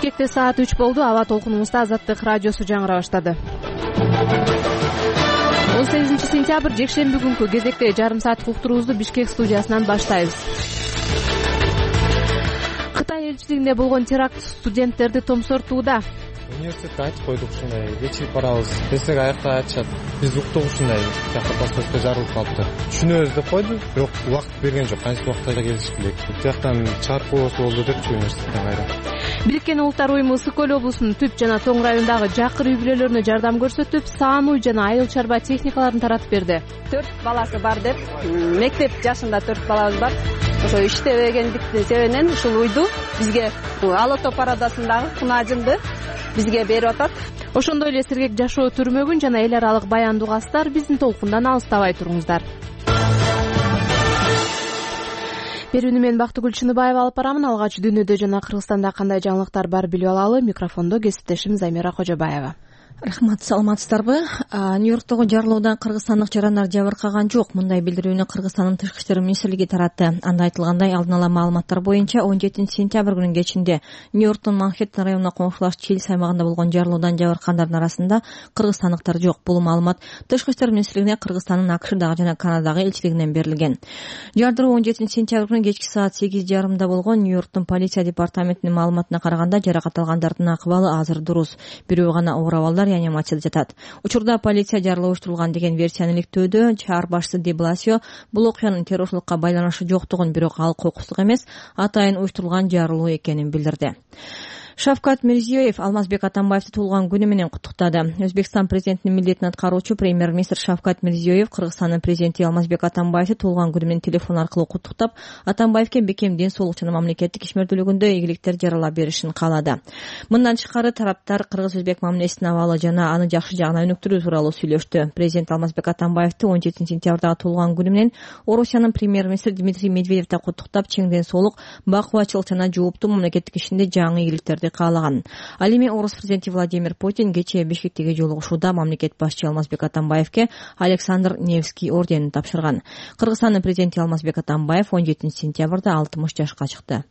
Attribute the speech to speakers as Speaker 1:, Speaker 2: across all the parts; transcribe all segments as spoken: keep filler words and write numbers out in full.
Speaker 1: Бишкекте саат үч болду. Аба толкунубузда Азаттык радиосу жаңыра баштады. он сегизинчи сентябрь жекшемби күнкү кезекте жарым сааттык уктуруубузду Бишкек студиясынан баштайбыз. Кытай элчилигинде болгон теракт студенттерди томсортууда.
Speaker 2: Университетке айтып койдук ушундай кечигип барабыз десек аякта айтышат биз уктук ушундай тиякта поскольку жарылып калыптыр түшүнөбүз деп койду, бирок убакыт берген жок, канча убакытта келиш билек. Тияктан чаркоосу болду депчи университеттен кайра.
Speaker 1: Бириккен Улуттар уюму Ысык Көл облусунун Түп жана Тоң районундагы жакыр үй бүлөлөрүнө жардам көрсөтүп, саамуу жана айыл чарба техникаларын таратып берди.
Speaker 3: төрт баласы бар деп, мектеп жашында төрт балабыз бар. Ошо иштебегендиктин себебинен ушул уйду бизге Ала Топ арадасындагы кунаажынды бизге берип атат.
Speaker 1: Ошондой эле сергек жашоо түрмөгүн жана эл аралык баяндуу кастар биздин толкундан алыстабай туруңуздар. Берүүнү мен Бактыгүл Чыныбаева алып барамын. Алгач дүйнөдө жана Кыргызстанда кандай жаңылыктар бар билип алалы. Микрофондо кесиптешим Замира Кожобаева.
Speaker 4: Рахмат, саламатсыздарбы? Нью-Йорктогу жарылуудан кыргызстандык жарандар жабыркаган жок. Мындай билдирүүнү Кыргызстандын Тышкы иштер министрлиги таратты. Анда айтылгандай, алдын ала маалыматтар боюнча он жетинчи сентябрь күнүнүн кечинде Нью-Йорктун Манхэттен районуна коңшулаш Чилс аймагында болгон жарылуудан жабыркандардын арасында кыргызстандыктар жок. Бул маалымат Тышкы иштер министрлигине Кыргызстандын АКШдагы жана Канададагы элчилигинен берилген. Жардыруу он жетинчи сентябрь күнү кечки саат сегиз жарымда болгон. Нью-Йорктун полиция департаментинин маалыматына караганда жаракат алгандардын акыбалы азыр дурус. Бирөө гана оор абалдар реанимацияда жатат. Учурда полиция жарылуу уюштурулган деген версияны иликтөөдө. Шаар башчысы Де Бласио бул окуянын террорчулукка байланышы жоктугун, бирок ал кокустук эмес, атайын уюштурулган жарылуу экенин билдирди. Шавкат Мирзиёев Алмазбек Атамбаевди туулган күнү менен куттуктады. Өзбекстан президентинин милдетин аткаруучу премьер-министр Шавкат Мирзиёев Кыргызстандын президенти Алмазбек Атамбаевди туулган күнү менен телефон аркылуу куттуктап, Атамбаевге бекем ден соолук жана мамлекеттик ишмердүүлүгүндө ийгиликтер жаралап беришин каалады. Мындан тышкары тараптар кыргыз-өзбек мамилесинин абалы жана аны жакшы жагына өнүктүрүү тууралуу сүйлөштү. Президент Алмазбек Атамбаевди он жетинчи сентябрдагы туулган күнү менен Орусиянын премьер-министри Дмитрий Медведев да куттуктап, чең ден соолук, бакубатчылык жана жооптуу мамлекеттик ишинде жаңы ийгиликтерди каалаган. Ал эми Орус президенти Владимир Путин кечээ Бишкектеги жолугушууда мамлекет башчы Алмазбек Атамбаевке Александр Невский орденин тапшырган. Кыргызстандын президенти Алмазбек Атамбаев он жетинчи сентябрда алтымыш жашка чыкты.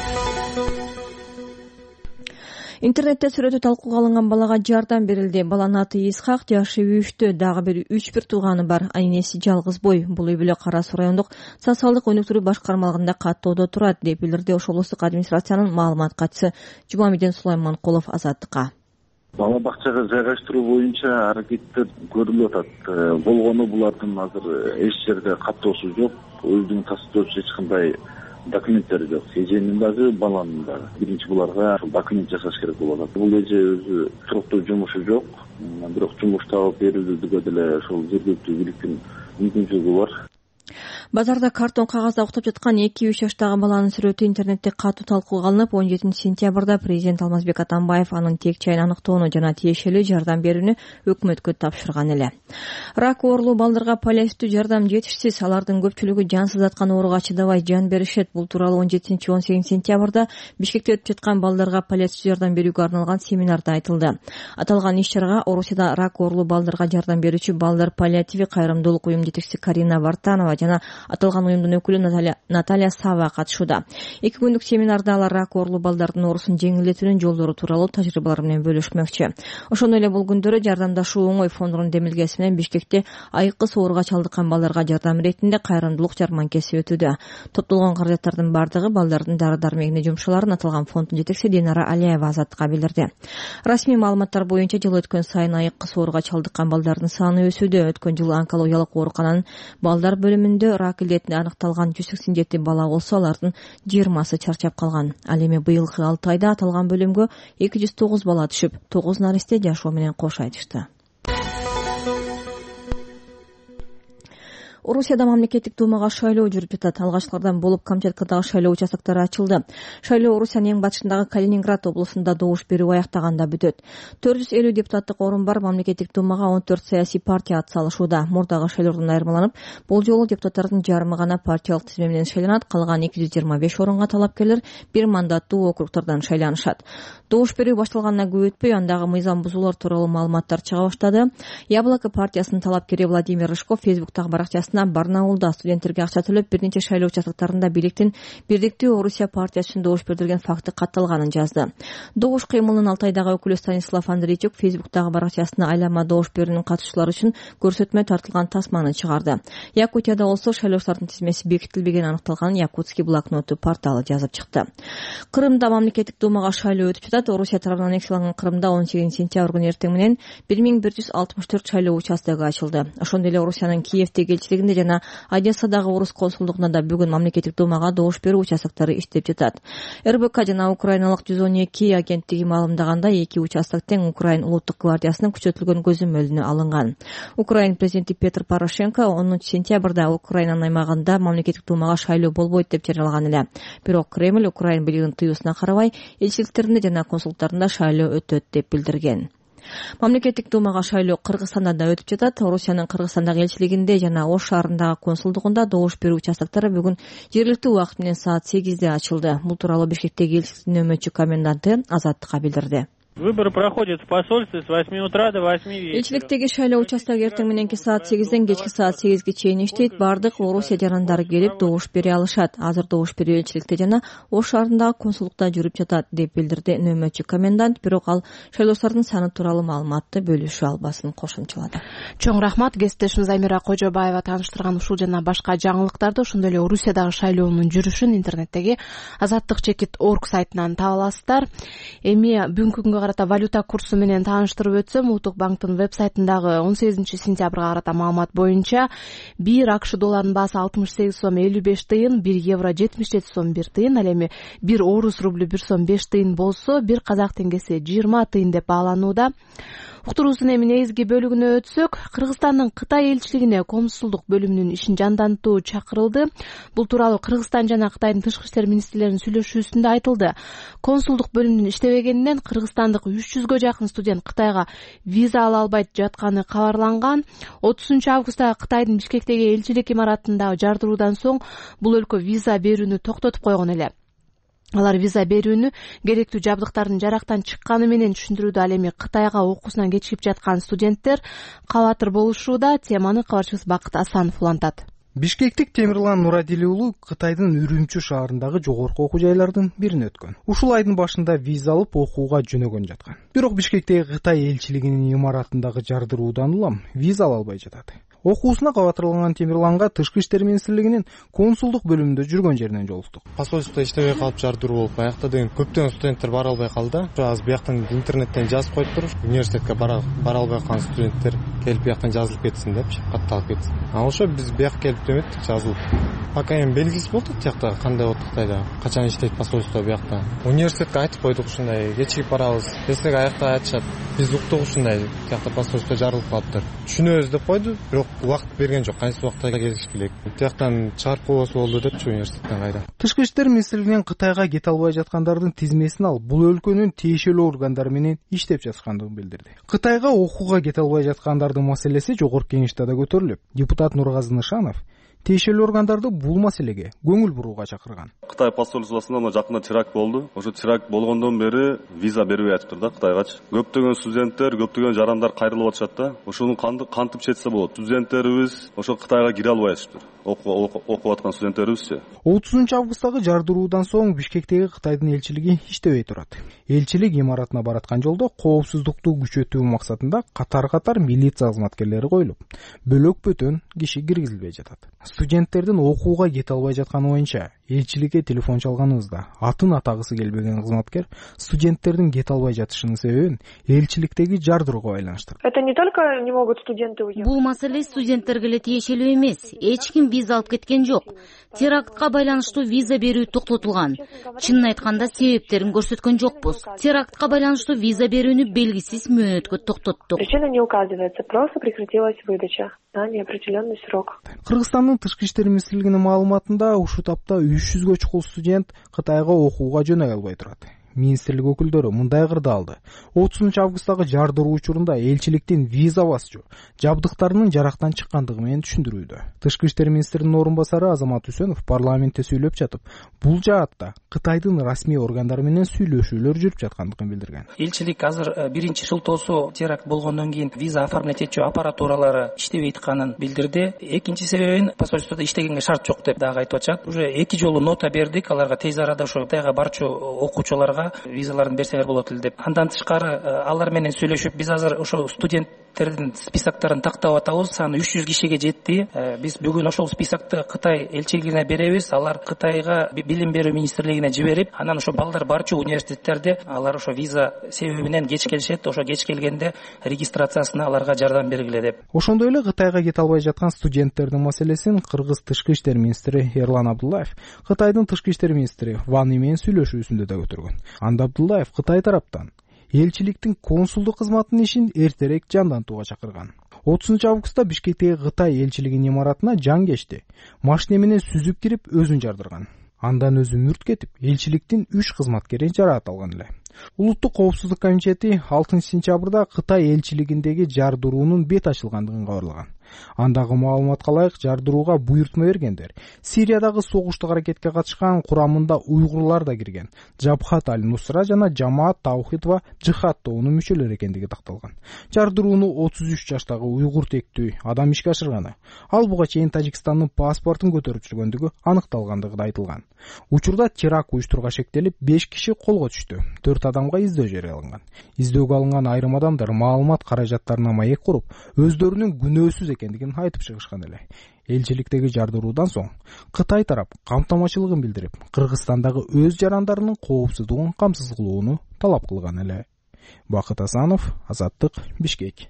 Speaker 4: Интернетте сүрөтү талкууга алынган балага жардам берилди. Баланын аты Исхак, жашы үчтө, дагы бир үч бир тууганы бар. Аненеси жалгыз бой. Бул үй бүлө Кара Суу райондук социалдык өнүктүрүү башкармалыгында каттоодо турат, деп билдирди ошол облустук администрациянын маалымат катчысы Жумамиден Сулайманкулов Азаттыкка.
Speaker 5: Бала бакчага жайгаштыруу боюнча аракеттер көрүлүп атат. Болгону булардын азыр эч жерде каттоосу жок. Өзүнүн тастоочу эч кандай документтери жок. Эженин дагы, баланын дагы. Биринчи буларга документ жасаш керек болот. Бул эже өзү туруктуу жумушу жок, бирок жумуш табып берүүгө деле ошол жергиликтүү бийликтин мүмкүнчүлүгү бар.
Speaker 4: Базарда картон кагазда уктап жаткан эки үч жаштагы баланын сүрөтү интернетте катуу талкууга алынып, он жетинчи сентябрда президент Алмазбек Атамбаев анын тек чайын аныктоону жана тиешелүү жардам берүүнү өкмөткө тапшырган эле. Рак оорлуу балдарга паллиативдүү жардам жетишсиз, алардын көпчүлүгү жансыз аткан ооруга чыдабай жан беришет. Бул тууралуу он жетинчи он сегизинчи сентябрда Бишкекте өтүп жаткан балдарга паллиативдүү жардам берүүгө арналган семинарда айтылды. Аталган иш-чарага Орусияда рак оорлуу балдарга жардам берүүчү Балдар паллиативи кайрымдуулук уюм жетекчиси Карина Вартанова жана аталган уюмдун өкүлү Наталья, Наталья Сава катышууда. Эки күндүк семинарда алар рак оорлуу балдардын оорусун жеңилдетүүнүн жолдору тууралуу тажрыйбалар менен бөлүшмөкчү. Ошондой эле бул күндөрү жардамдашуу оңой фондунун демилгеси менен Бишкекте айыккыс ооруга чалдыккан балдарга жардам иретинде кайрымдуулук жарманкеси өтүүдө. Топтолгон каражаттардын бардыгы балдардын дары-дармегине жумшаларын аталган фонддун жетекчиси Динара Алиева Азаттыкка билдирди. Расмий маалыматтар боюнча жыл өткөн сайын айыккыс ооруга чалдыккан балдардын саны өсүүдө. Өткөн жылы онкологиялык оорукананын балдар бөлүмүндө рак илдетине аныкталган жүз сексен жети бала болсо, алардын жыйырмасы чарчап калган. Ал эми быйылкы алты айда аталган бөлүмгө эки жүз тогуз бала түшүп, тогуз наристе жашоо менен кош айтышты. Орусияда мамлекеттик думага шайлоо жүрүп жатат. Алгачкылардан болуп Камчаткадагы шайлоо участоктору ачылды. Шайлоо Орусиянын эң батышындагы Калининград облусунда добуш берүү аяктаганда бүтөт. төрт жүз элүү депутаттык орун бар мамлекеттик думага он төрт саясий партия ат салышууда. Мурдагы шайлоодон айырмаланып, бул жолу депутаттардын жарымы гана партиялык тизме менен шайланат. Калган эки жүз жыйырма беш орунга талапкерлер бир мандаттуу округдардан шайланышат. Добуш берүү башталгандан көп өтпөй, андагы мыйзам бузуулар тууралуу маалыматтар чыга баштады. Яблоко партиясынын талапкери Владимир Рыжков Фейсбуктагы баракчасында арасында Барнаулда студенттерге акча төлөп бир нече шайлоо участоктарында бийликтин Бирдиктүү Орусия партиясы үчүн добуш бердирген факты катталганын жазды. Добуш кыймылынын Алтайдагы өкүлү Станислав Андрейчук Фейсбуктагы баракчасына айлама добуш берүүнүн катышчылары үчүн көрсөтмө тартылган тасманы чыгарды. Якутияда болсо шайлоочулардын тизмеси бекитилбегени аныкталганын Якутский блокноту порталы жазып чыкты. Кырымда мамлекеттик думага шайлоо өтүп жатат. Орусия тарабынан аннексияланган Кырымда он сегизинчи сентябрь күнү эртең менен бир миң бир жүз алтымыш төрт шайлоо участогу ачылды. Ошондой эле Орусиянын Киевдеги элчилигинде жана Одессадагы орус консулдугунда да бүгүн мамлекеттик думага добуш берүү участоктору иштеп жатат. эр бэ ка жана украиналык жүз он эки агенттиги маалымдаганда эки участок тең Украин улуттук гвардиясынын күчөтүлгөн көзөмөлүнө алынган. Украин президенти Петр Порошенко онунчу сентябрда Украинанын аймагында мамлекеттик думага шайлоо болбойт деп жарыялаган эле. Бирок Кремль Украин бийлигинин тыюусуна карабай элчиликтеринде жана консулдуктарында шайлоо өтөт деп билдирген. Мамлекеттик думага шайлоо Кыргызстанда да өтүп жатат. Орусиянын Кыргызстандагы элчилигинде жана Ош шаарындагы консулдугунда добуш берүү участоктору бүгүн жергиликтүү убакыт менен саат сегизде ачылды. Бул тууралуу Бишкектеги элчиликтин нөмөтчү коменданты Азаттыкка билдирди.
Speaker 6: Выборы проходят в посольстве с восьми утра до восьми вечера.
Speaker 4: Элчиликтеги шайлоо участогу эртең мененки саат сегизден кечки саат сегизге чейин иштейт. Бардык Орусия жарандары келип добуш бере алышат. Азыр добуш берүү элчиликте жана Ош шаарындагы консулдукта жүрүп жатат деп билдирди нөмөтчү комендант. Бирок ал шайлоочулардын саны тууралуу маалыматты бөлүшө албасын кошумчалады.
Speaker 1: Чоң рахмат. Кесиптешим Замира Кожобаева тааныштырган ушул жана башка жаңылыктарды ошондой эле Орусиядагы шайлоонун жүрүшүн интернеттеги азаттык чекит точка орг сайтынан таба аласыздар. Эми бүгүнкү күнгө карата валюта курсу менен тааныштырып өтсөм, Улуттук банктын веб-сайтындагы он сегизинчи сентябрга карата маалымат боюнча бир АКШ долларынын баасы алтымыш сегиз сом элүү беш тыйын, бир евро жетимиш жети сом бир тыйын, ал эми бир орус рублю бир сом беш тыйын болсо, бир казак теңгеси жыйырма тыйын деп бааланууда. Уктуруусунун эми негизги бөлүгүнө өтсөк, Кыргызстандын Кытай элчилигине консулдук бөлүмүнүн ишин жандантуу чакырылды. Бул тууралуу Кыргызстан жана Кытайдын тышкы иштер министрлеринин сүйлөшүүсүндө айтылды. Консулдук бөлүмүнүн иштебегенинен кыргызстандык үч жүзгө жакын студент Кытайга виза ала албайт жатканы кабарланган. отузунчу августта Кытайдын Бишкектеги элчилик имаратындагы жардыруудан соң бул өлкө виза берүүнү токтотуп койгон эле. Алар виза берүүнү керектүү жабдыктардын жарактан чыкканы менен түшүндүрүүдө. Ал эми Кытайга окуусунан кечигип жаткан студенттер кабатыр болушууда. Теманы кабарчыбыз Бакыт Асанов улантат.
Speaker 7: Бишкектик Темирлан Нурадили уулу Кытайдын Үрүмчү шаарындагы жогорку окуу жайлардын бирине өткөн. Ушул айдын башында виза алып окууга жөнөгөн жаткан. Бирок Бишкектеги Кытай элчилигинин имаратындагы жардыруудан улам виза ала албай жатат. Окуусуна кабатырланган Темирланга тышкы иштер министрлигинин консулдук бөлүмүндө жүргөн жеринен жолуктук.
Speaker 2: Посольстводо иштебей калып жардыруу болуп, аякта деген көптөгөн студенттер бара албай калды. Азыр бияктан интернеттен жазып коюп туруп, университетке бара албай калган студенттер келип бияктан жазылып кетсин деп, катталып кетсин. А ошо биз бияк келип деметтик, жазылып. Пока эми белгисиз болду тиякта кандай болот Кытайда, качан иштейт посольство биякта. Университетке айтып койдук ушундай, кечигип барабыз. Десек аякта айтышат, биз уктук ушундай, тиякта посольство жарылып калыптыр. Түшүнөбүз деп койду, бирок убакыт берген жок. Кайсы убакта келиш керек. Тияктан чыгарып койбосо болду депчи университеттен кайда.
Speaker 7: Тышкы иштер министрлигинен Кытайга кете албай жаткандардын тизмесин алып, бул өлкөнүн тиешелүү органдары менен иштеп жаткандыгын билдирди. Кытайга окууга кете албай жаткандардын маселеси жогорку кеңеште да көтөрүлүп, депутат Нургазы Нышанов тиешелүү органдарды бул маселеге көңүл бурууга чакырган.
Speaker 8: Кытай посольствосунда жакында теракт болду. Ошо теракт болгондон бери виза бербей атыптыр да Кытайгачы. Көптөгөн студенттер, көптөгөн жарандар кайрылып атышат да. Ошону кантип четсе болот. Студенттерибиз ошо Кытайга кире албай атыптыр. Окуп аткан студенттерибизчи.
Speaker 7: отузунчу августтагы жардыруудан соң Бишкектеги Кытайдын элчилиги иштебей турат. Элчилик имаратына бараткан жолдо коопсуздукту күчөтүү максатында катар-катар милиция кызматкерлери коюлуп, бөлөк-бөтөн киши киргизилбей жатат. Студенттердин окууга кете албай жатканы боюнча элчиликке телефон чалганыбызда атын атагысы келбеген кызматкер студенттердин кете албай жатышынын себебин элчиликтеги жардырууга байланыштырды.
Speaker 9: Это не только не могут студенты уехать.
Speaker 10: Бул маселе студенттерге эле тиешелүү эмес. Эч ким виза алып кеткен жок. Терактка байланыштуу виза берүү токтотулган. Чынын айтканда себептерин көрсөткөн жокпуз. Терактка байланыштуу виза берүүнү белгисиз мөөнөткө токтоттук.
Speaker 9: Причина не указывается, просто прекратилась выдача на неопределенный срок.
Speaker 7: Кыргызстандын тышкы иштер министрлигинин маалыматында ушул тапта үч жүзгө чукул студент Кытайга окууга жөнөй албай турат. министрлик өкүлдөрү мындай кырды алды. отузунчу августтагы жардыруу учурунда элчиликтин виза басчу жабдыктарынын жарактан чыккандыгы менен түшүндүрүүдө. Тышкы иштер министринин орун басары Азамат Үсөнов парламентте сүйлөп жатып, бул жаатта Кытайдын расмий органдары менен сүйлөшүүлөр жүрүп жаткандыгын билдирген.
Speaker 11: Элчилик азыр биринчи шылтоосу теракт болгондон кийин виза оформлять этчү аппаратуралары иштебей атканын билдирди. Экинчи себебин посольстводо иштегенге шарт жок деп дагы айтып атышат. Уже эки жолу нота бердик, аларга тез арада ошо Кытайга барчу окуучуларга визаларын берсеңер болот эле деп. Андан тышкары алар менен сүйлөшүп, биз азыр ошо студенттердин списоктарын тактап атабыз. Саны үч жүз кишиге жетти. Биз бүгүн ошол списокты Кытай элчилигине беребиз. Алар Кытайга билим берүү министрлигине жиберип, анан ошо балдар барчу университеттерде алар ошо виза себебинен кеч келишет. Ошо кеч келгенде регистрациясына аларга жардам бергиле деп.
Speaker 7: Ошондой эле Кытайга кете албай жаткан студенттердин маселесин Кыргыз тышкы иштер министри Эрлан Абдуллаев Кытайдын тышкы иштер министри Ван И менен сүйлөшүүсүндө да көтөргөн. Анда Абдуллаев Кытай тараптан элчиликтин консулдук кызматынын ишин эртерээк жандантууга чакырган. отузунчу августта Бишкектеги Кытай элчилигинин имаратына жан кечти. Машина менен сүзүп кирип өзүн жардырган. Андан өзү мүрт кетип, элчиликтин үч кызматкери жараат алган эле. Улуттук коопсуздук комитети алтынчы сентябрда Кытай элчилигиндеги жардыруунун бет ачылгандыгын кабарлаган. Андагы маалыматка ылайык жардырууга буйртма бергендер Сириядагы согуштук аракетке катышкан курамында уйгурлар да кирген Жабхат аль-Нусра жана Жамаат Таухид ва Жихад тобунун мүчөлөрү экендиги такталган. Жардырууну отуз үч жаштагы уйгур тектүү адам ишке ашырганы, ал буга чейин Тажикстандын паспортун көтөрүп жүргөндүгү аныкталгандыгы да айтылган. Учурда теракт уюштурууга шектелип беш киши колго түштү. төрт адамга издөө жарыяланган. Издөөгө алынган айрым адамдар маалымат каражаттарына маек куруп, өздөрүнүн күнөөсүз экендигин айтып чыгышкан эле. Элчиликтеги жардыруудан соң Кытай тарап камтамачылыгын билдирип, Кыргызстандагы өз жарандарынын коопсуздугун камсыз кылууну талап кылган эле. Бакыт Асанов, Азаттык, Бишкек.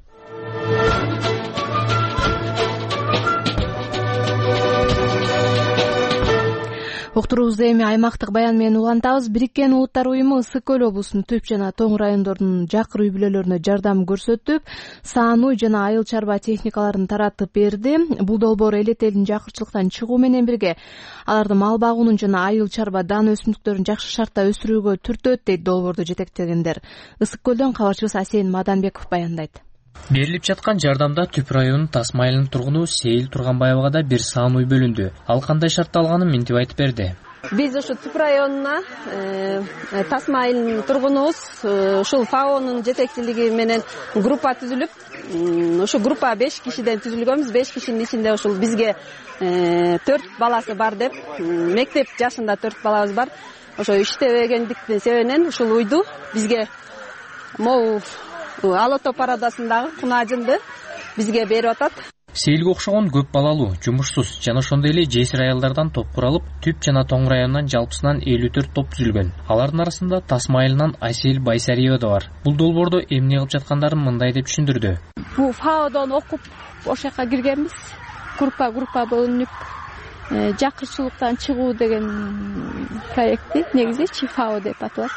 Speaker 1: Уктуруубузду эми аймактык баян менен улантабыз. Бириккен Улуттар уюму Ысык көл облусунун Түп жана Тоң райондорунун жакыр үй бүлөлөрүнө жардам көрсөтүп, саануу жана айыл чарба техникаларын таратып берди. Бул долбоор элет элдин жакырчылыктан чыгуу менен бирге аларды мал багуунун жана айыл чарба дан өсүмдүктөрүн жакшы шартта өсүрүүгө түртөт, дейт долбоорду жетектегендер. Ысык көлдөн кабарчыбыз Асен Маданбеков баяндайт.
Speaker 12: Берилип жаткан жардамда Түп районунун Тас майылынын тургуну Сейил Турганбаевага да бир саан үй бөлүндү. Ал кандай шартта алганын мынтип айтып берди.
Speaker 3: Биз ушу Түп районуна Тас майылынын тургунубуз, ушул ФАОнун жетекчилиги менен группа түзүлүп, ушу группа беш кишиден түзүлгөнбүз. беш кишинин ичинде ушул бизге төрт баласы бар деп, мектеп жашында төрт балабыз бар. Ошо иштебегендиктин себебинен ушул уйду бизге могу Алото парадасындагы кунажынды бизге берип атат.
Speaker 12: Сейилге окшогон көп балалуу, жумушсуз жана ошондой эле жесир аялдардан топ куралып, Түп жана Тоң районунан жалпысынан элүү төрт топ түзүлгөн. Алардын арасында Тас майылынан Айсел Байсариева да бар. Бул долбоордо эмне кылып жаткандарын мындай деп түшүндүрдү.
Speaker 13: Бул ФАОдон окуп, ошол жака киргенбиз. Группа группа бөлүнүп, жакырчылыктан чыгуу деген проекти негизи ФАО деп аталат.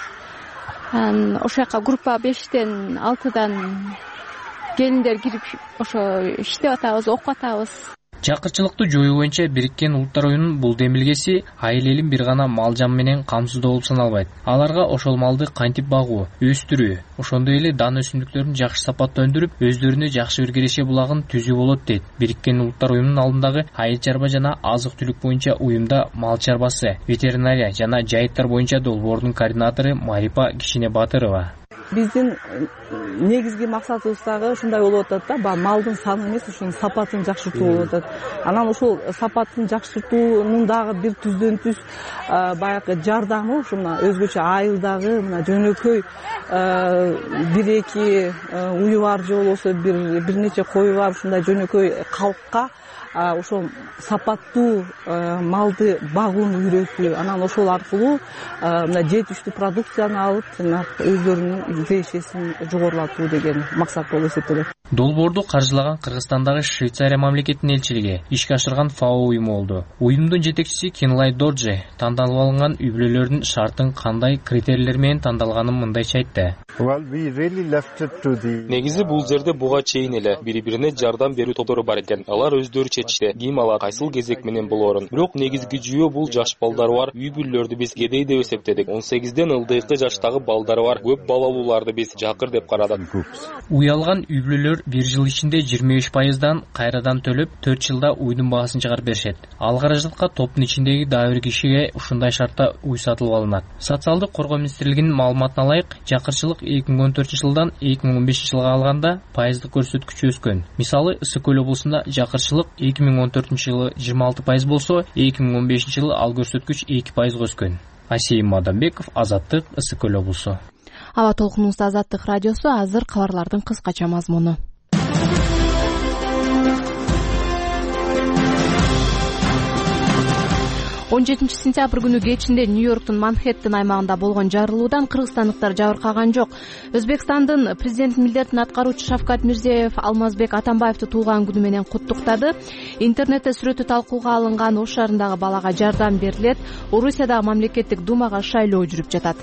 Speaker 13: Ошол жака группа бештен алтыдан келиндер кирип ошо иштеп атабыз, окуп атабыз.
Speaker 12: Жакырчылыкты жоюу боюнча Бириккен Улуттар уюмунун бул демилгеси айыл элин бир гана мал жан менен камсыздоо болуп саналбайт. Аларга ошол малды кантип багуу, өстүрүү, ошондой эле дан өсүмдүктөрүн жакшы сапатта өндүрүп, өздөрүнө жакшы бир киреше булагын түзүү болот дейт. Бириккен Улуттар уюмунун алдындагы айыл чарба жана азык-түлүк боюнча уюмда мал чарбасы, ветеринария жана жайыттар боюнча долбоордун координатору Марипа Кишине Батырова.
Speaker 14: Биздин негизги максатыбыз дагы ушундай болуп атат да, баягы малдын саны эмес, ушунун сапатын жакшыртуу болуп атат. Анан ушул сапатын жакшыртуунун дагы бир түздөн түз баягы жардамы ушу мына өзгөчө айылдагы мына жөнөкөй бир эки уyu бар же болбосо бир бир нече кою бар ушундай жөнөкөй калкка ошол сапаттуу малды багууну үйрөтүү, анан ошол аркылуу мына жетиштүү продукцияны алып, өздөрүнүн кирешесин жогорулатуу деген максат болуп эсептелет.
Speaker 12: Долбоорду каржылаган Кыргызстандагы Швейцария мамлекетинин элчилиги ишке ашырган ФАО уюму болду. Уюмдун жетекчиси Кенлай Доджи тандалып алынган үй-бүлөлөрдүн шартын кандай критерийлер менен тандалганын мындайча айтты.
Speaker 15: Негизи бул жерде буга чейин эле бири-бирине жардам берүү топтору бар экен. Алар өздөрү чечишти, ким алат, кайсыл кезек менен болоорун. Бирок негизги жүйө бул жаш балдар бар үй-бүлөлөрдү биз кедей деп эсептедик. он сегизден ылдыйкы жаштагы балдар бар көп балалууларды биз жакыр деп карадык.
Speaker 12: Уялган үй-бүлөлөр бир жыл ичинде жыйырма беш пайыздан кайрадан төлөп, төрт жылда уйдун баасын чыгарып беришет. Ал каражатка топтун ичиндеги дагы бир кишиге ушундай шартта уй сатылып алынат. Социалдык коргоо министрлигинин маалыматына ылайык, жакырчылык эки миң он төртүнчү жылдан эки миң он бешинчи жылга алганда пайыздык көрсөткүч өскөн. Мисалы, Ысык көл облусунда жакырчылык эки миң он төртүнчү жылы жыйырма алты пайыз болсо, эки миң он бешинчи жылы ал көрсөткүч эки пайызга өскөн. Асейим Мадамбеков, Азаттык, Ысык көл облусу.
Speaker 1: Аба толкунубузда Азаттык радиосу, азыр кабарлардын кыскача мазмуну. он жетинчи сентябрь күнү кечинде Нью-Йорктун Манхэттен аймагында болгон жарылуудан кыргызстандыктар жабыркаган жок. Өзбекстандын президенттин милдетин аткаруучу Шавкат Мирзиеев Алмазбек Атамбаевди туулган күнү менен куттуктады. Интернетте сүрөтү талкууга алынган Ош шаарындагы балага жардам берилет. Орусиядагы мамлекеттик думага шайлоо жүрүп жатат.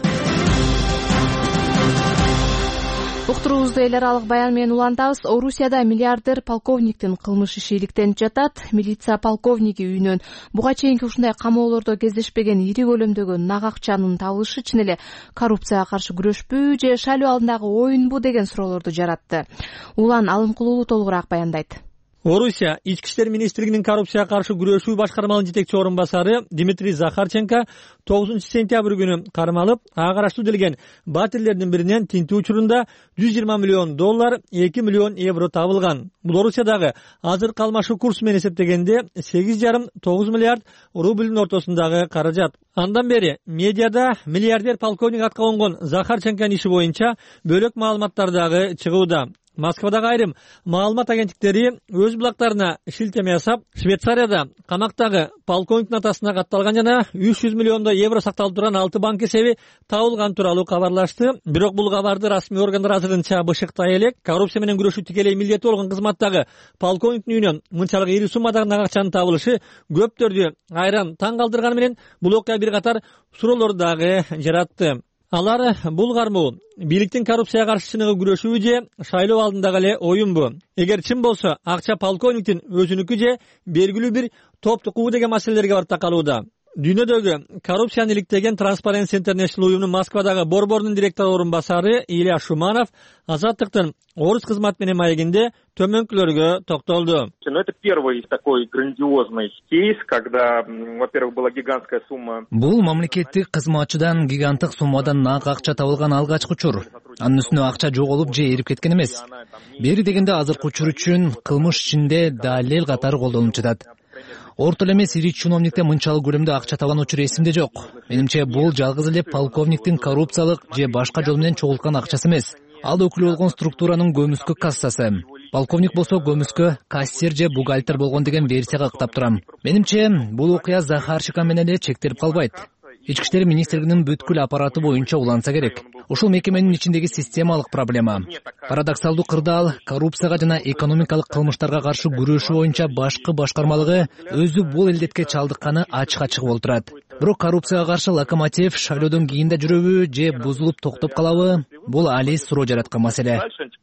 Speaker 1: Уктуруубузду эл аралык баян менен улантабыз. Орусияда миллиардер полковниктин кылмыш иши иликтенип жатат. Милиция полковники үйүнөн буга чейинки ушундай камоолордо кездешпеген ири көлөмдөгү нак акчанын табылышы чын эле коррупцияга каршы күрөшпү же шайлоо алдындагы оюнбу деген суроолорду жаратты. Улан Алымкулуулу толугураак баяндайт.
Speaker 16: Орусия ички иштер министрлигинин коррупцияга каршы күрөшүү башкармалык жетекчи орун басары Дмитрий Захарченко тогузунчу сентябрь күнү кармалып, ага караштуу делген батирлердин биринен тинтүү учурунда жүз жыйырма миллион доллар, эки миллион евро табылган. Бул Орусиядагы азыр калмашы курс менен эсептегенде сегиз жарым тогуз миллиард рубльдин ортосундагы каражат. Андан бери медиада миллиардер полковник атка конгон Захарченконун иши боюнча бөлөк маалыматтар дагы чыгууда. Москвадагы айрым маалымат агенттиктери өз булактарына шилтеме жасап, Швейцарияда камактагы полковниктин атасына катталган жана үч жүз миллиондой евро сакталып турган алты банк эсеби табылган тууралуу кабарлашты. Бирок бул кабарды расмий органдар азырынча бышыктай элек. Коррупция менен күрөшүү тикелей милдети болгон кызматтагы полковниктин үйүнөн мынчалык ири суммадагы нак акчанын табылышы көптөрдү айран таң калтырганы менен бул окуя бир катар суроолорду дагы жаратты. Алар бул кармоо бийликтин коррупцияга каршы чыныгы күрөшүү же шайлоо алдындагы эле оюнбу? Эгер чын болсо, акча полковниктин өзүнүкү же белгилүү бир топтукубу деген маселелерге барып такалууда. Дүйнөдөгү коррупцияны иликтеген Transparency International уюмунун Москвадагы борборунун директору орун басары Илья Шуманов Азаттыктын орус кызмат менен маегинде төмөнкүлөргө токтолду.
Speaker 17: Но это первый такой грандиозный кейс, когда, во-первых, была гигантская сумма.
Speaker 18: Бул мамлекеттик кызматчыдан гиганттык суммадан нак акча табылган алгачкы учур. Анын үстүнө акча жоголуп же эрип кеткен эмес. Бери дегенде азыркы учур үчүн кылмыш ичинде далил катары колдонулуп жатат. Орто эле эмес ири чиновниктен мынчалык көлөмдө акча табган учур эсимде жок. Менимче бул жалгыз эле полковниктин коррупциялык же башка жол менен чогулткан акчасы эмес. Ал өкүлү болгон структуранын көмүскө кассасы. Полковник болсо көмүскө кассир же бухгалтер болгон деген версияга ыктап турам. Менимче бул окуя Захарченко менен эле чектелип калбайт. Ички иштер министрлигинин бүткүл аппараты боюнча уланса керек. Ушул мекеменин ичиндеги системалык проблема. Парадоксалдуу кырдаал коррупцияга жана экономикалык кылмыштарга каршы күрөшүү боюнча башкы башкармалыгы өзү бул элдетке чалдыкканы ачык-ачык болуп турат. Бирок коррупцияга каршы локомотив шайлоодон кийин да жүрөбү же бузулуп токтоп калабы? Бул али суроо жараткан маселе.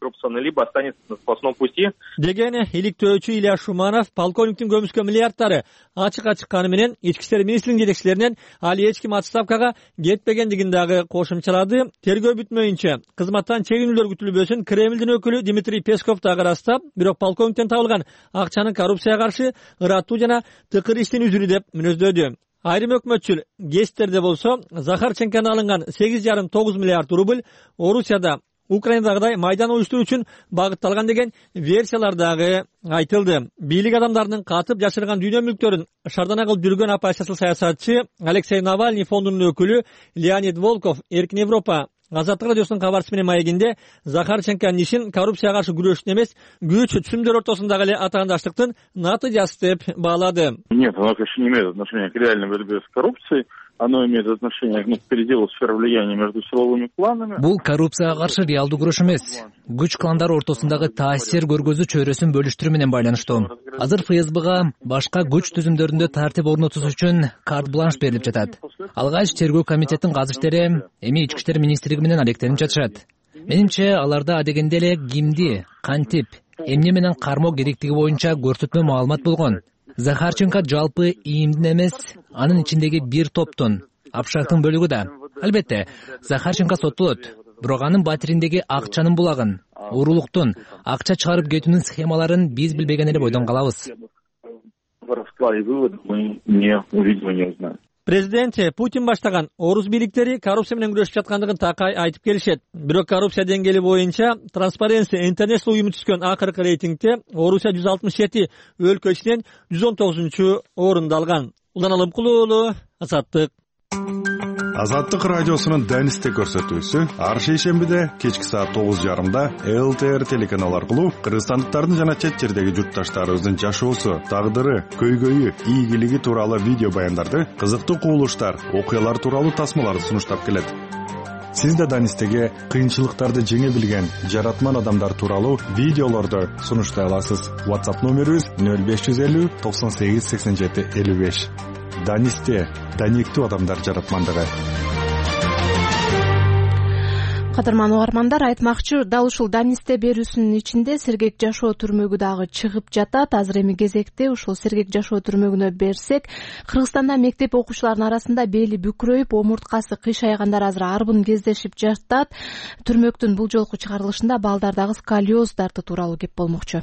Speaker 16: Деген иликтөөчү Илья Шуманов полковниктин көмүскө миллиардтары ачык чыкканы менен ички иштер министрлигинин жетекчилеринен али эч ким отставкага кетпегендигин дагы кошумчалады. Тергөө бүтмөйүнчө кызматтан чегинүүлөр күтүлбөсүн Кремлдин өкүлү Дмитрий Песков дагы ырастап, бирок полковниктен табылган акчанын коррупцияга каршы ыраттуу жана тыкыр иштин үзүрү деп мүнөздөдү. Айрым өкмөтчүл гестерде болсо Захарченкодан алынган сегиз жарым тогуз миллиард рубль Орусияда Украинадагыдай майдан уюштуруу үчүн багытталган деген версиялар дагы айтылды. Бийлик адамдарынын катып жашырган дүйнө мүлктөрүн шардана кылып жүргөн оппозициялык саясатчы Алексей Навальный фондунун өкүлү Леонид Волков Эркин Европа Азаттык радиосунун кабарчысы менен маегинде Захарченконун ишин коррупцияга каршы күрөштүн эмес, күч түшүмдөр ортосундагы эле атаандаштыктын натыйжасы деп баалады.
Speaker 5: Нет, она, конечно, не имеет отношения к реальной борьбе с коррупцией. оно имеет отношение к переделу сферы влияния между силовыми кланами.
Speaker 18: Бул коррупцияга каршы реалдуу күрөш эмес, күч кландар ортосундагы таасир көргөзүү чөйрөсүн бөлүштүрүү менен байланыштуу. Азыр ФСБга башка күч түзүмдөрүндө тартип орнотуш үчүн карт бланш берилип жатат. Алгач тергөө комитетинин каз иштери эми ички иштер министрлиги менен алектенип жатышат. Менимче аларда адегенде эле кимди, кантип, эмне менен кармоо керектиги боюнча көрсөтмө маалымат болгон. Захарченко жалпы ийимдин эмес, анын ичиндеги бир топтун, абшактын бөлүгү да. Албетте, Захарченко соттолот, бирок анын батириндеги акчанын булагын, уурулуктун, акча чыгарып кетүүнүн схемаларын биз билбеген эле бойдон калабыз.
Speaker 16: Президент Путин баштаган орус бийликтери коррупция менен күрөшүп жаткандыгын такай айтып келишет. Бирок коррупция деңгээли боюнча Transparency International уюму түзгөн акыркы рейтингде Орусия жүз алтымыш жети өлкө ичинен жүз он тогузунчу орунду алган. Улан Алымкулуу уулу, Азаттык.
Speaker 19: Азаттык радиосунун Данисте көрсөтүүсү ар шейшембиде кечки саат тогуз жарымда эл тэ эр телеканалы аркылуу кыргызстандыктардын жана чет жердеги журтташтарыбыздын жашоосу, тагдыры, көйгөйү, ийгилиги тууралуу видео баяндарды, кызыктуу кубулуштар, окуялар тууралуу тасмаларды сунуштап келет. Сиз да Данистеге кыйынчылыктарды жеңе билген жаратман адамдар тууралуу видеолорду сунуштай аласыз. WhatsApp номерибиз нөл беш жүз элүү токсон сегиз сексен жети элүү беш. Данисте даниктүү адамдар жаратмандыгы.
Speaker 1: Кадырман угармандар, айтмакчы, дал ушул Данисте берүүсүнүн ичинде сергек жашоо түрмөгү дагы чыгып жатат. Азыр эми кезекте ушул сергек жашоо түрмөгүнө берсек, Кыргызстанда мектеп окуучуларынын арасында бели бүкрөйүп, омурткасы кыйшайгандар азыр арбын кездешип жатат. Түрмөктүн бул жолку чыгарылышында балдардагы сколиоз дарты тууралуу кеп болмокчу.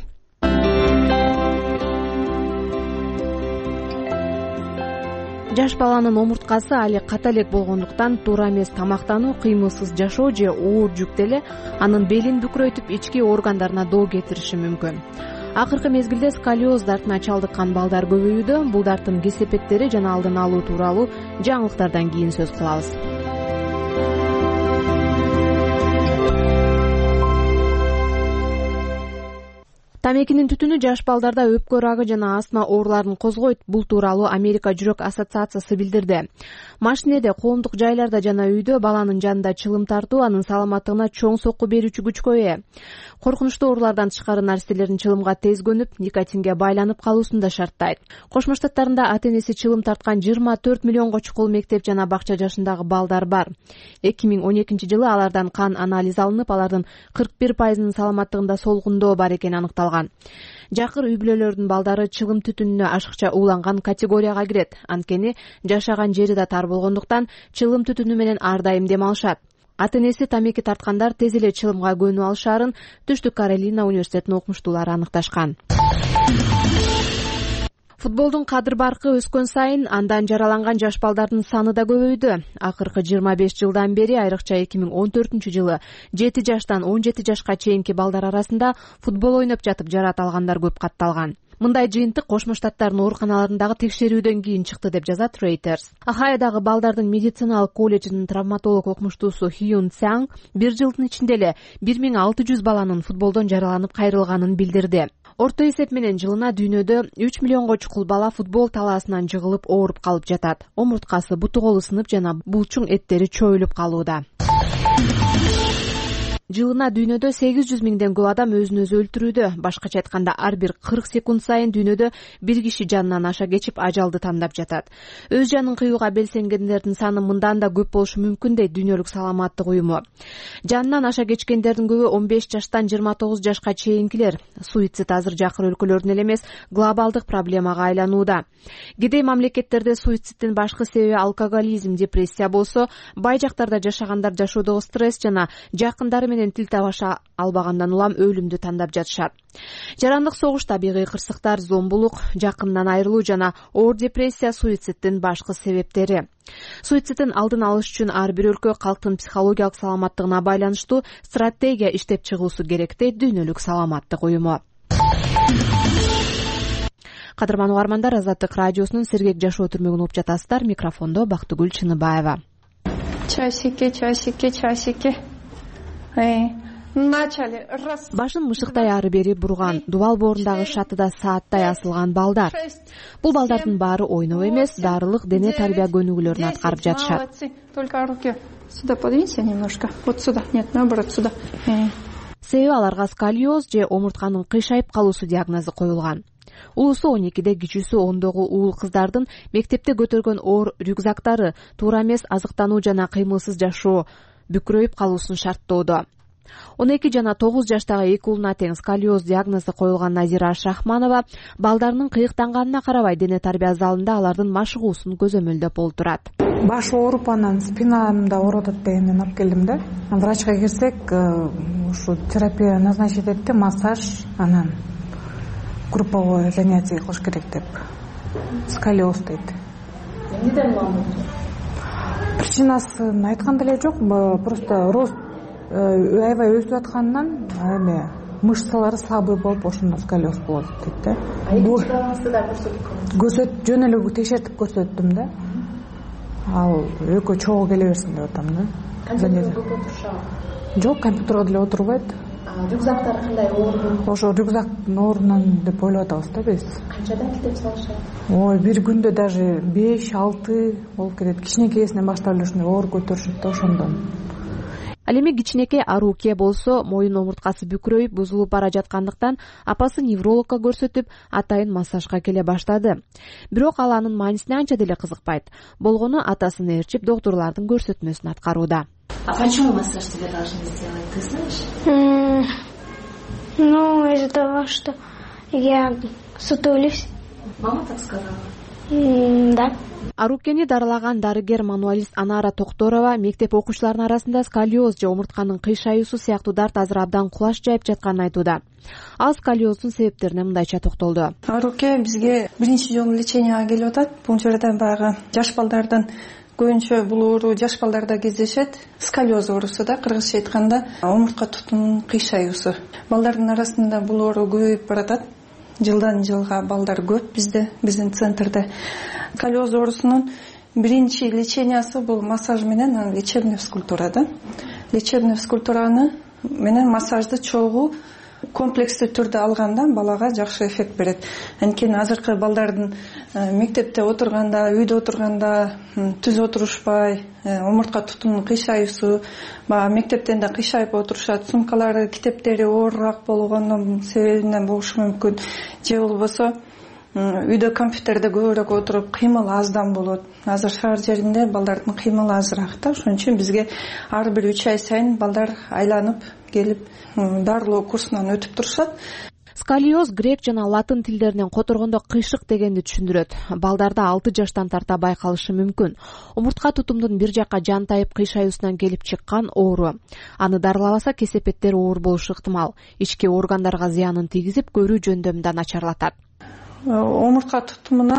Speaker 1: Жаш баланын омурткасы али ката элек болгондуктан туура эмес тамактануу, кыймылсыз жашоо же оор жүк деле анын белин бүкрөйтүп, ички органдарына доо кетириши мүмкүн. Акыркы мезгилде сколиоз дартына чалдыккан балдар көбөйүүдө. Бул дарттын кесепеттери жана алдын алуу тууралуу жаңылыктардан кийин сөз кылабыз. Тамекинин түтүнү жаш балдарда өпкө рагы жана астма ооруларын козгойт. Бул тууралуу Америка жүрөк ассоциациясы билдирди. Машинеде, коомдук жайларда жана үйдө баланын жанында чылым тартуу анын саламаттыгына чоң сокку берүүчү күчкө ээ. Коркунучтуу оорулардан тышкары нарселердин чылымга тез көнүп, никотинге байланып калуусун да шарттайт. Кошмо Штаттарында ата-энеси чылым тарткан жыйырма төрт миллионго чукул мектеп жана бакча жашындагы балдар бар. эки миң он экинчи жылы алардан кан анализ алынып, алардын кырк бир пайызынын саламаттыгында солгундоо бар экени аныкталган. Жакыр үй бүлөлөрдүн балдары чылым түтүнүнө ашыкча ууланган категорияга кирет. Анткени жашаган жери да тар болгондуктан чылым түтүнү менен ар дайым дем алышат. Ата-энеси тамеки тарткандар тез эле чылымга көнүп алышаарын Түштүк Каролина университетинин окумуштуулары аныкташкан. Футболдун кадыр-баркы өскөн сайын андан жараланган жаш балдардын саны да көбөйдү. Акыркы жыйырма беш жылдан бери, айрыкча эки миң он төртүнчү жылы жети жаштан он жети жашка чейинки балдар арасында футбол ойноп жатып жарат алгандар көп катталган. Мындай жыйынтык Кошмо Штаттардын ооруканаларындагы текшерүүдөн кийин чыкты деп жазат Reuters. Ахайдагы балдардын медициналык колледжинин травматолог окумуштуусу Хьюн Цянг бир жылдын ичинде эле бир миң алты жүз баланын футболдон жараланып кайрылганын билдирди. Орто эсеп менен жылына дүйнөдө үч миллионго чукул бала футбол талаасынан жыгылып ооруп калып жатат. Омурткасы, буту колу сынып жана булчуң эттери чоюлуп калууда. Жылына дүйнөдө сегиз жүз миңден көп адам өзүн өзү өлтүрүүдө. Башкача айтканда, ар бир кырк секунд сайын дүйнөдө бир киши жанынан аша кечип ажалды тандап жатат. Өз жанын кыюуга белсенгендердин саны мындан да көп болушу мүмкүн дейт Дүйнөлүк саламаттык уюму. Жанынан аша кечкендердин көбү он беш жаштан жыйырма тогуз жашка чейинкилер. Суицид азыр жакыр өлкөлөрдүн эле эмес, глобалдык проблемага айланууда. Кедей мамлекеттерде суициддин башкы себеби алкоголизм, депрессия болсо, бай жактарда жашагандар жашоодогу стресс жана жакындары менен тил табыша албагандан улам өлүмдү тандап жатышат. Жарандык согуш, табигый кырсыктар, зомбулук, жакындан айрылуу жана оор депрессия суициддин башкы себептери. Суициддин алдын алыш үчүн ар бир өлкө калктын психологиялык саламаттыгына байланыштуу стратегия иштеп чыгуусу керек дейт Дүйнөлүк саламаттык уюму. Кадырман угармандар, Азаттык радиосунун сергек жашоо түрмөгүн угуп жатасыздар. Микрофондо Бактыгүл Чыныбаева.
Speaker 13: Часики, часики, часики. начали
Speaker 1: башын мышыктай ары бери бурган, дубал боорундагы шатыда сааттай асылган балдар. Бул балдардын баары ойноп эмес, дарылык дене тарбия көнүгүүлөрүн аткарып жатышат.
Speaker 13: Только руки сюда подвинься немножко. Вот сюда. Нет, наоборот, сюда.
Speaker 1: Себеби аларга сколиоз же омуртканын кыйшайып калуусу диагнозу коюлган. Улусу он экиде, кичүүсү ондогу уул кыздардын мектепте көтөргөн оор рюкзактары туура эмес азыктануу жана кыймылсыз жашоо бүкүрөйүп калуусун шарттоодо. он эки жана тогуз жаштагы эки уулуна тең сколиоз диагнозу коюлган Назира Шахманова балдарынын кыйыктанганына карабай дене тарбия залында алардын машыгуусун көзөмөлдөп олтурат.
Speaker 20: Баш ооруп, анан спинам да ооруп атат дегенден алып келдим да. Врачка кирсек, ушу терапия назначить этти, массаж, анан групповое занятие кылыш керек деп. Сколиоз дейт.
Speaker 1: Эмнеден улам?
Speaker 20: Причинасын айткан деле жок, просто рост аябай өсүп атканынан эме мышцалары слабый болуп ошондо сколиоз болот дейт да. Көрсөт, жөн эле текшертип көрсөттүм да. Ал экөө чогуу келе берсин деп атам да.
Speaker 1: Компьютерге отурушабы?
Speaker 20: Жок, компьютерге деле отурбайт.
Speaker 1: Рюкзактар кандай оор?
Speaker 20: Ошо рюкзактын оорунан деп ойлоп атабыз да биз.
Speaker 1: Канчадан китеп салышат?
Speaker 20: Ой, бир күндө даже беш алты болуп кетет. Кичинекейсинен баштап эле ушундай оор көтөрүшөт да ошондон.
Speaker 1: Ал эми кичинекей Аруке болсо моюн омурткасы бүкүрөйүп бузулуп бара жаткандыктан апасы неврологко көрсөтүп, атайын массажга келе баштады. Бирок ал анын маанисине анча деле кызыкпайт. Болгону атасын ээрчип доктурлардын көрсөтмөсүн аткарууда.
Speaker 21: А почему массаж тебе должны сделать, ты знаешь?
Speaker 22: Ну, из-за того, что я сутулюсь.
Speaker 21: Мама так сказала?
Speaker 22: Да.
Speaker 1: Арукени дарылаган дарыгер-мануалист Анара Токторова мектеп окуучуларынын арасында сколиоз же омуртканын кыйшаюусу сыяктуу дарт азыр абдан кулаш жайып жатканын айтууда. Ал сколиоздун себептерине мындайча токтолду.
Speaker 23: Аруке бизге биринчи жолу леченияга келип атат. Бул жерде баягы жаш балдардын көбүнчө бул оору жаш балдарда кездешет. Сколиоз оорусу да кыргызча айтканда омуртка тутумунун кыйшаюусу. Балдардын арасында бул оору көбөйүп баратат. Жылдан жылга балдар көп бизде, биздин центрде. Сколиоз оорусунун биринчи лечениясы бул массаж менен лечебный физкультура да. Лечебный физкультураны менен массажды чогуу комплекстүү түрдө алганда балага жакшы эффект берет. Анткени азыркы балдардын мектепте отурганда, үйдө отурганда түз отурушпай, омуртка тутумунун кыйшаюусу, баягы мектептен да кыйшайып отурушат, сумкалары, китептери оорураак болгондун себебинен болушу мүмкүн. Же болбосо үйдө компьютерде көбүрөөк отуруп кыймыл аздан болот. Азыр шаар жеринде балдардын кыймылы азыраак да. Ошон үчүн бизге ар бир үч ай сайын балдар айланып келип дарылоо курсунан өтүп турушат.
Speaker 1: Сколиоз грек жана латын тилдеринен которгондо кыйшык дегенди түшүндүрөт. Балдарда алты жаштан тарта байкалышы мүмкүн. Омуртка тутумдун бир жакка жантайып кыйшаюусунан келип чыккан оору. Аны дарылабаса кесепеттер оор болушу ыктымал. Ички органдарга зыянын тийгизип, көрүү жөндөмүн да начарлатат.
Speaker 23: Омуртка тутумунан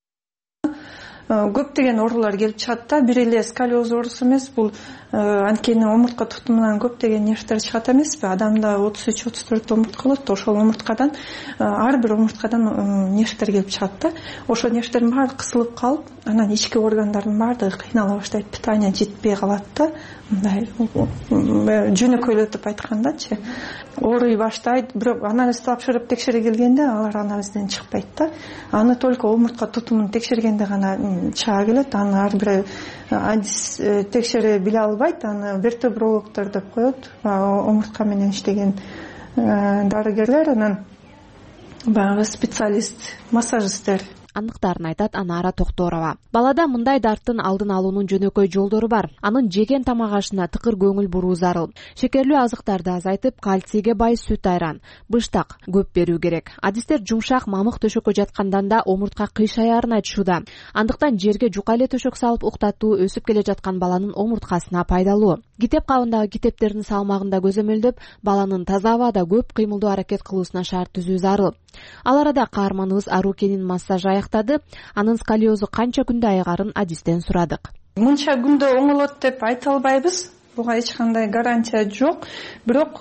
Speaker 23: көптөгөн оорулар келип чыгат да. Бир эле сколиоз оорусу эмес, бул анткени омуртка тутумунан көптөгөн нервтер чыгат эмеспи? Адамда отуз үч отуз төрт омуртка болот. Ошол омурткадан ар бир омурткадан нервтер келип чыгат да. Ошол нервтердин баары кысылып калып, анан ички органдардын баардыгы кыйнала баштайт, питание жетпей калат да. Мындай жөнөкөйлөтүп айткандачы, ооруй баштайт. Бирок анализ тапшырып текшере келгенде алар анализден чыкпайт да. Аны только омуртка тутумун текшергенде гана чыга келет. Аны ар бир адис текшере биле албайт. Аны вертебрологдор деп коет, омуртка менен иштеген дарыгерлер, анан баягы специалист, массажисттер.
Speaker 1: Аныктарын айтат Анара Токторова. Балада мындай дарттын алдын алуунун жөнөкөй жолдору бар. Анын жеген тамак ашына тыкыр көңүл буруу зарыл. Шекерлүү азыктарды азайтып, кальцийге бай сүт айран, быштак көп берүү керек. Адистер жумшак мамык төшөккө жаткандан да омуртка кыйшаярын айтышууда. Андыктан жерге жука эле төшөк салып уктатуу өсүп келе жаткан баланын омурткасына пайдалуу. Китеп кабындагы китептердин салмагын да көзөмөлдөп, баланын таза абада көп кыймылдуу аракет кылуусуна шарт түзүү зарыл. Ал арада каарманыбыз Арукенин массажы аяктады. Анын сколиозу канча күндө айыгарын адистен сурадык.
Speaker 23: Мынча күндө оңолот деп айта албайбыз. Буга эч кандай гарантия жок. Бирок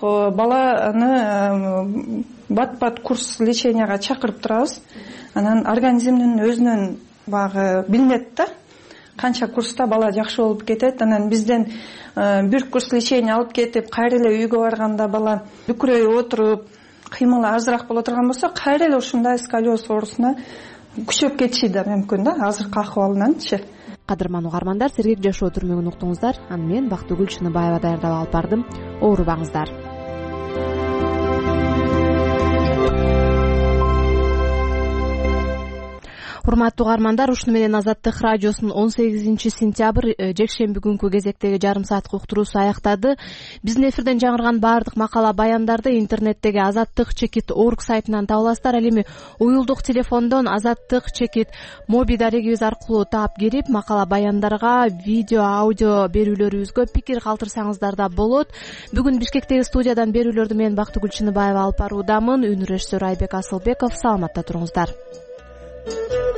Speaker 23: баланы бат-бат курс леченияга чакырып турабыз. Анан организмдин өзүнөн багы билинет да. канча курста бала жакшы болуп кетет. Анан бизден бир курс лечение алып кетип, кайра эле үйгө барганда бала бүкүрөй отуруп, кыймылы азыраак боло турган болсо, кайра эле ушундай сколиоз оорусуна күчөп кетиши да мүмкүн да, азыркы акыбалынанчы.
Speaker 1: Кадырман угармандар, сергек жашоо түрмөгүн уктуңуздар. Аны мен Бактыгүл Чыныбаева даярдап алып бардым. Оорубаңыздар. Урматтуу угармандар, ушуну менен Азаттык радиосунун он сегизинчи сентябрь жекшемби күнкү кезектеги жарым сааттык уктуруусу аяктады. Биздин эфирден жаңырган баардык макала баяндарды интернеттеги азаттык чекит орг сайтынан таба аласыздар. Ал эми уюлдук телефондон азаттык чекит моби дарегибиз аркылуу таап кирип, макала баяндарга видео, аудио берүүлөрүбүзгө пикир калтырсаңыздар да болот. Бүгүн Бишкектеги студиядан берүүлөрдү мен Бактыгүл Чыныбаева алып баруудамын. Үн режиссер Айбек Асылбеков. Саламатта туруңуздар.